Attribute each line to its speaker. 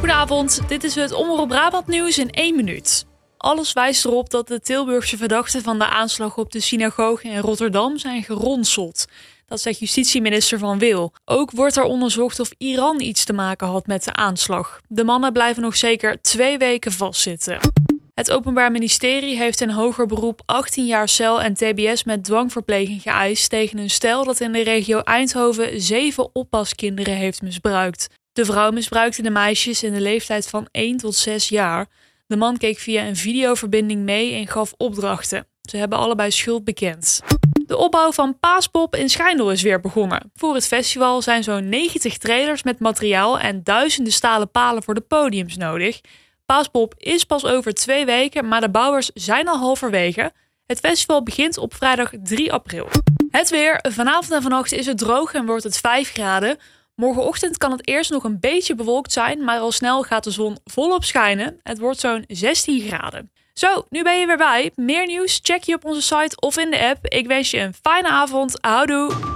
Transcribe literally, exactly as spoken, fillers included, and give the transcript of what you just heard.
Speaker 1: Goedenavond, dit is het Omroep Brabant nieuws in één minuut. Alles wijst erop dat de Tilburgse verdachten van de aanslag op de synagoge in Rotterdam zijn geronseld. Dat zegt justitieminister Van Wil. Ook wordt er onderzocht of Iran iets te maken had met de aanslag. De mannen blijven nog zeker twee weken vastzitten. Het Openbaar Ministerie heeft in hoger beroep achttien jaar cel en tbs met dwangverpleging geëist tegen een stel dat in de regio Eindhoven zeven oppaskinderen heeft misbruikt. De vrouw misbruikte de meisjes in de leeftijd van één tot zes jaar. De man keek via een videoverbinding mee en gaf opdrachten. Ze hebben allebei schuld bekend. De opbouw van Paaspop in Schijndel is weer begonnen. Voor het festival zijn zo'n negentig trailers met materiaal en duizenden stalen palen voor de podiums nodig. Paaspop is pas over twee weken, maar de bouwers zijn al halverwege. Het festival begint op vrijdag drie april. Het weer. Vanavond en vannacht is het droog en wordt het vijf graden. Morgenochtend kan het eerst nog een beetje bewolkt zijn, maar al snel gaat de zon volop schijnen. Het wordt zo'n zestien graden. Zo, nu ben je weer bij. Meer nieuws check je op onze site of in de app. Ik wens je een fijne avond. Houdoe!